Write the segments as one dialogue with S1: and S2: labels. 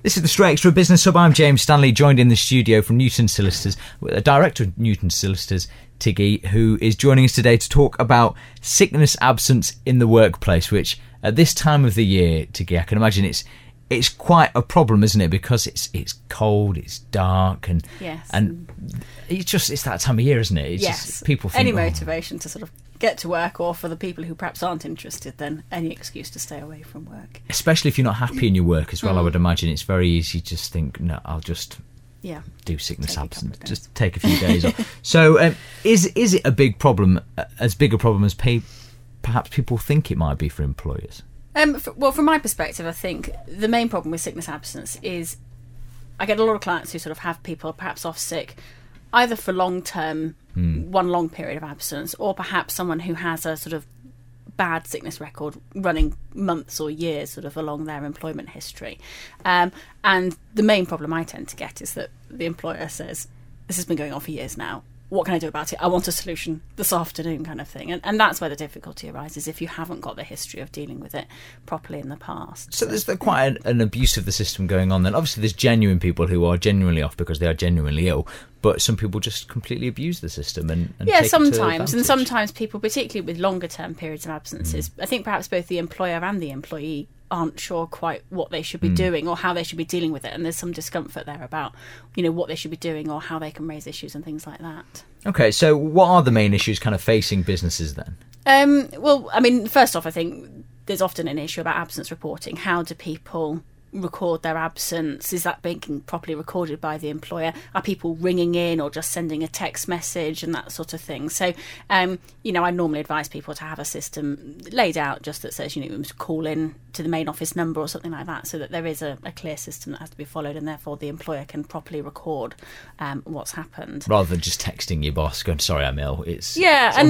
S1: This is the Straight Extra Business Hub. I'm James Stanley, joined in the studio from Newton Solicitors, the director of Newton Solicitors, Tiggy, who is joining us today to talk about sickness absence in the workplace, which at this time of the year, Tiggy, I can imagine it's quite a problem, isn't it? Because it's cold, it's dark, and it's that time of year, isn't it? It's just, people think,
S2: any motivation to sort of get to work, or for the people who perhaps aren't interested, then any excuse to stay away from work. Especially
S1: if you're not happy in your work as well, I would imagine it's very easy to just think, no, I'll just do sickness absence, just take a few days off. So is it a big problem, as big a problem as perhaps people think it might be for employers?
S2: Well, from my perspective, I think the main problem with sickness absence is I get a lot of clients who sort of have people perhaps off sick either for long-term, one long period of absence, or perhaps someone who has a sort of bad sickness record running months or years sort of along their employment history. And the main problem I tend to get is that the employer says, this has been going on for years now. What can I do about it? I want a solution this afternoon, kind of thing. And that's where the difficulty arises, if you haven't got the history of dealing with it properly in the past.
S1: So there's quite an abuse of the system going on then. Obviously there's genuine people who are genuinely off because they are genuinely ill, but some people just completely abuse the system and take
S2: sometimes. And sometimes people, particularly with longer term periods of absences, I think perhaps both the employer and the employee aren't sure quite what they should be doing or how they should be dealing with it, and there's some discomfort there about what they should be doing or how they can raise issues and things like that.
S1: Okay, so what are the main issues kind of facing businesses then?
S2: Well, I mean, first off, I think there's often an issue about absence reporting. How do people record their absence? Is that being properly recorded by the employer? Are people ringing in or just sending a text message and that sort of thing? So, I normally advise people to have a system laid out just that says, you must call in to the main office number or something like that, so that there is a clear system that has to be followed, and therefore the employer can properly record what's happened.
S1: Rather than just texting your boss going, sorry, I'm ill. It's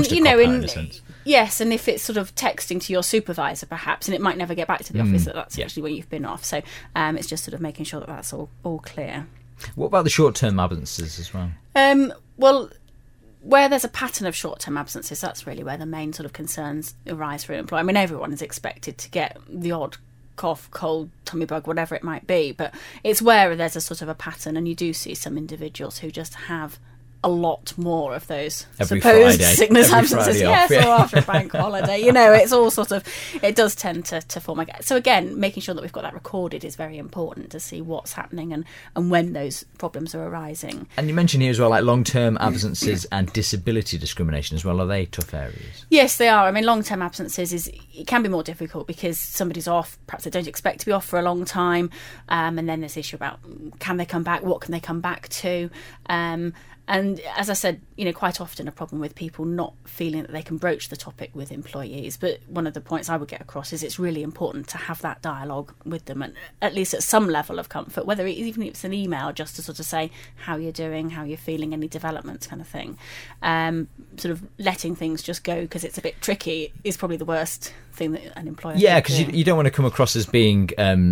S2: Yes, and if it's sort of texting to your supervisor perhaps, and it might never get back to the office, that's actually where you've been off. So it's just sort of making sure that that's all clear.
S1: What about the short-term absences as well?
S2: Well, where there's a pattern of short-term absences, that's really where the main sort of concerns arise for an employer. I mean, everyone is expected to get the odd cough, cold, tummy bug, whatever it might be, but it's where there's a sort of a pattern, and you do see some individuals who just have a lot more of those supposed sickness absences, or after a bank holiday. It's all sort of, it does tend to form. So again, making sure that we've got that recorded is very important to see what's happening and when those problems are arising.
S1: And you mentioned here as well, like long-term absences and disability discrimination as well. Are they tough areas?
S2: Yes, they are. I mean, long-term absences it can be more difficult because somebody's off, perhaps they don't expect to be off for a long time, and then there's the issue about can they come back, what can they come back to, and as I said, quite often a problem with people not feeling that they can broach the topic with employees. But one of the points I would get across is it's really important to have that dialogue with them, and at least at some level of comfort, even if it's an email, just to sort of say how you're doing, how you're feeling, any developments, kind of thing. Sort of letting things just go because it's a bit tricky is probably the worst thing that an employer can do.
S1: Yeah, because you don't want to come across as being...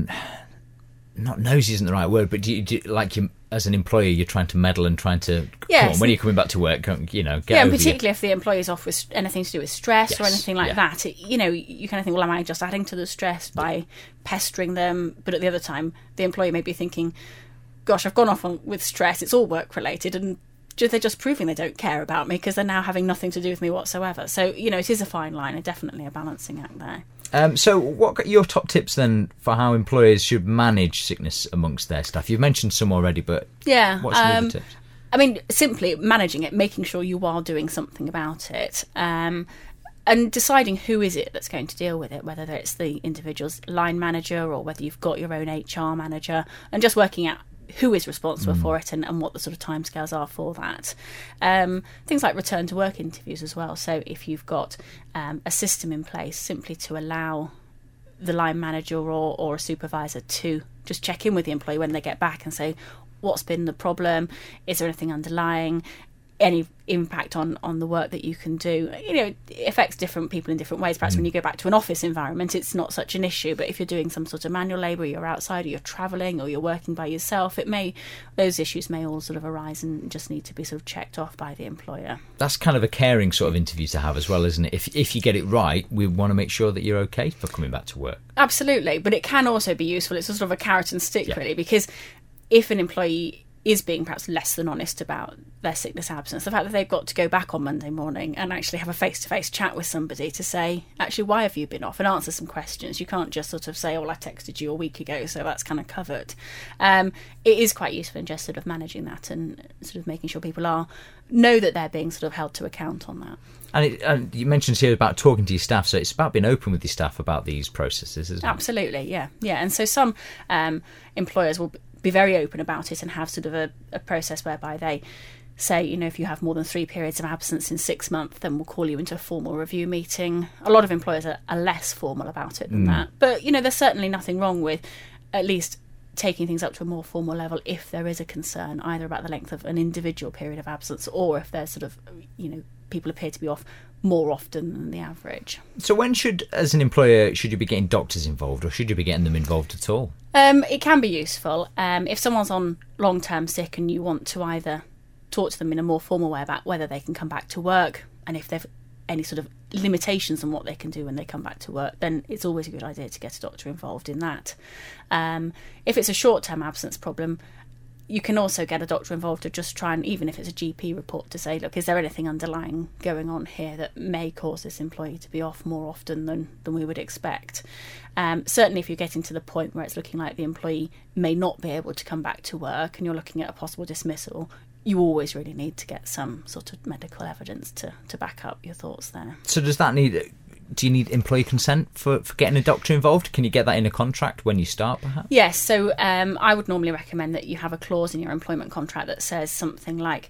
S1: not nosy isn't the right word, but do you, as an employer, you're trying to meddle and trying to... Come on, when you're coming back to work, get over
S2: and particularly if the employee's off with anything to do with stress or anything like that, you kind of think, well, am I just adding to the stress by pestering them? But at the other time, the employee may be thinking, gosh, I've gone off with stress, it's all work-related, and they're just proving they don't care about me because they're now having nothing to do with me whatsoever. So, it is a fine line and definitely a balancing act there.
S1: So what are your top tips then for how employers should manage sickness amongst their staff? You've mentioned some already, but what's some other tips?
S2: I mean, simply managing it, making sure you are doing something about it, and deciding who is it that's going to deal with it, whether it's the individual's line manager or whether you've got your own HR manager, and just working out who is responsible for it and what the sort of timescales are for that. Things like return to work interviews as well. So if you've got a system in place simply to allow the line manager or a supervisor to just check in with the employee when they get back and say, what's been the problem? Is there anything underlying? any impact on the work that you can do. It affects different people in different ways. Perhaps when you go back to an office environment, it's not such an issue, but if you're doing some sort of manual labour, you're outside, or you're travelling, or you're working by yourself, those issues may all sort of arise and just need to be sort of checked off by the employer.
S1: That's kind of a caring sort of interview to have as well, isn't it? If you get it right, we want to make sure that you're okay for coming back to work.
S2: Absolutely, but it can also be useful. It's a sort of a carrot and stick, really, because if an employee is being perhaps less than honest about their sickness absence, the fact that they've got to go back on Monday morning and actually have a face-to-face chat with somebody to say, actually, why have you been off, and answer some questions. You can't just sort of say, I texted you a week ago, so that's kind of covered. It is quite useful in just sort of managing that and sort of making sure people know that they're being sort of held to account on that.
S1: And you mentioned here about talking to your staff, so it's about being open with your staff about these processes, isn't it?
S2: Absolutely, yeah. And so some employers will be very open about it and have sort of a process whereby they say, if you have more than 3 periods of absence in 6 months, then we'll call you into a formal review meeting. A lot of employers are less formal about it than that. But, there's certainly nothing wrong with at least taking things up to a more formal level if there is a concern, either about the length of an individual period of absence or if there's sort of, people appear to be off more often than the average.
S1: So when as an employer, should you be getting doctors involved, or should you be getting them involved at all?
S2: It can be useful. If someone's on long-term sick and you want to either talk to them in a more formal way about whether they can come back to work, and if they've any sort of limitations on what they can do when they come back to work, then it's always a good idea to get a doctor involved in that. If it's a short-term absence problem, you can also get a doctor involved to just try and, even if it's a GP report, to say, look, is there anything underlying going on here that may cause this employee to be off more often than we would expect? Certainly if you're getting to the point where it's looking like the employee may not be able to come back to work and you're looking at a possible dismissal, you always really need to get some sort of medical evidence to back up your thoughts there.
S1: So do you need employee consent for getting a doctor involved? Can you get that in a contract when you start, perhaps?
S2: Yes, so I would normally recommend that you have a clause in your employment contract that says something like,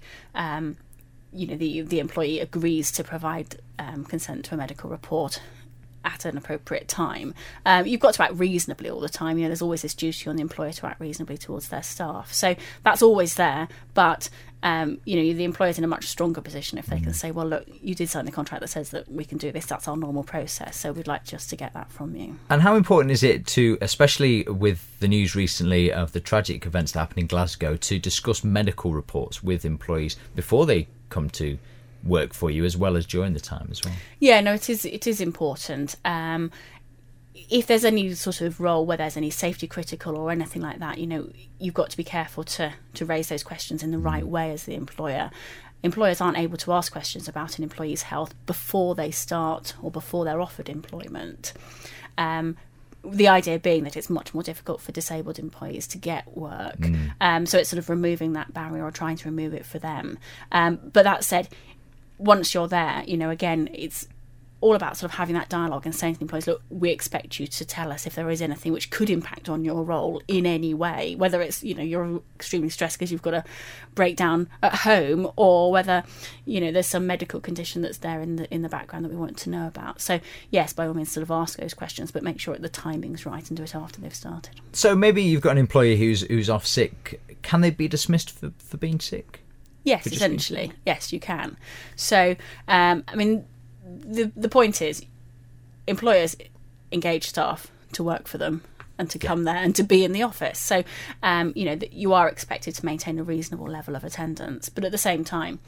S2: the employee agrees to provide consent to a medical report at an appropriate time. You've got to act reasonably all the time. There's always this duty on the employer to act reasonably towards their staff. So that's always there, but the employer's in a much stronger position if they can say, well, look, you did sign the contract that says that we can do this. That's our normal process. So we'd like just to get that from you. And
S1: how important is it to, especially with the news recently of the tragic events that happened in Glasgow, to discuss medical reports with employees before they come to work for you, as well as during the time as well? Yeah, no,
S2: it is important. If there's any sort of role where there's any safety critical or anything like that, you've got to be careful to raise those questions in the right way as the employer. Employers aren't able to ask questions about an employee's health before they start or before they're offered employment. The idea being that it's much more difficult for disabled employees to get work. So it's sort of removing that barrier or trying to remove it for them. But that said, once you're there, again, it's all about sort of having that dialogue and saying to the employees, look, we expect you to tell us if there is anything which could impact on your role in any way, whether it's, you're extremely stressed because you've got a breakdown at home, or whether, there's some medical condition that's there in the background that we want to know about. So yes, by all means sort of ask those questions, but make sure that the timing's right and do it after they've started.
S1: So maybe you've got an employee who's off sick. Can they be dismissed for being sick?
S2: Yes, essentially. Yes, you can. So, the point is, employers engage staff to work for them and to come there and to be in the office. So, that you are expected to maintain a reasonable level of attendance. But at the same time,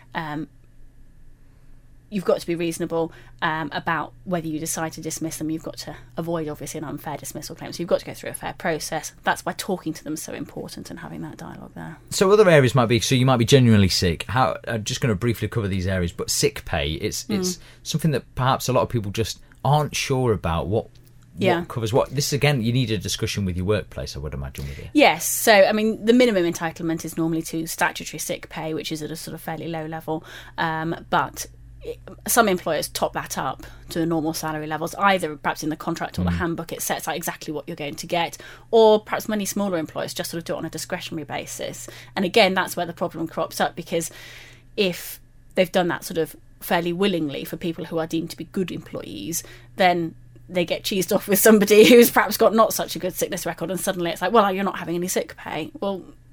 S2: you've got to be reasonable about whether you decide to dismiss them. You've got to avoid, obviously, an unfair dismissal claim. So you've got to go through a fair process. That's why talking to them is so important and having that dialogue there. So
S1: other areas might be, so you might be genuinely sick. I'm just going to briefly cover these areas, but sick pay, it's something that perhaps a lot of people just aren't sure about what covers what. This, again, you need a discussion with your workplace, I would imagine, with you.
S2: Yes. So, the minimum entitlement is normally to statutory sick pay, which is at a sort of fairly low level. But some employers top that up to the normal salary levels, either perhaps in the contract or the handbook it sets out exactly what you're going to get, or perhaps many smaller employers just sort of do it on a discretionary basis. And again, that's where the problem crops up, because if they've done that sort of fairly willingly for people who are deemed to be good employees, then they get cheesed off with somebody who's perhaps got not such a good sickness record, and suddenly it's like, well, you're not having any sick pay. Well,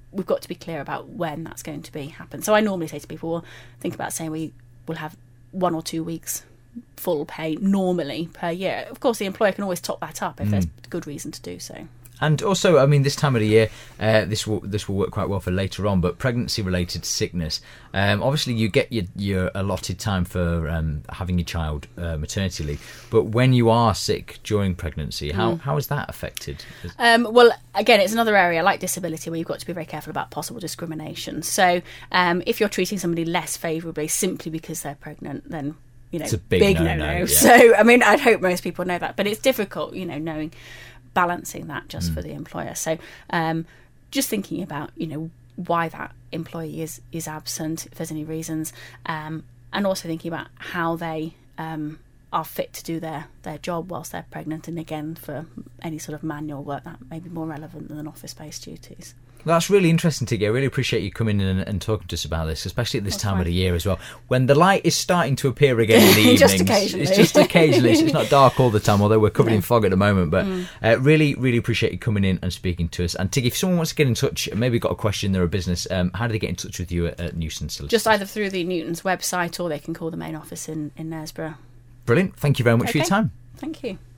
S2: we've got to be clear about when that's going to happen. So I normally say to people, well, think about saying we will have 1 or 2 weeks full pay normally per year. Of course, the employer can always top that up if there's good reason to do so.
S1: And also, I mean, this time of the year, this will work quite well for later on. But pregnancy-related sickness, obviously, you get your allotted time for having your child maternity leave. But when you are sick during pregnancy, how is that affected?
S2: Well, again, it's another area like disability where you've got to be very careful about possible discrimination. So, if you're treating somebody less favourably simply because they're pregnant, then
S1: it's a big no-no. Yeah.
S2: So, I mean, I'd hope most people know that, but it's difficult, knowing. Balancing that just for the employer. So just thinking about why that employee is absent, if there's any reasons, and also thinking about how they are fit to do their job whilst they're pregnant, and again for any sort of manual work that may be more relevant than office-based duties.
S1: Well, that's really interesting, Tiggy. I really appreciate you coming in and talking to us about this, especially at this time of the year as well, when the light is starting to appear again in the evenings.
S2: Just occasionally.
S1: It's just occasionally. It's not dark all the time, although we're covered in fog at the moment. But really, really appreciate you coming in and speaking to us. And Tiggy, if someone wants to get in touch, maybe got a question, they're a business, how do they get in touch with you at Newton Solicitors?
S2: Just either through the Newton's website or they can call the main office in Knaresborough.
S1: Brilliant. Thank you very much for your time.
S2: Thank you.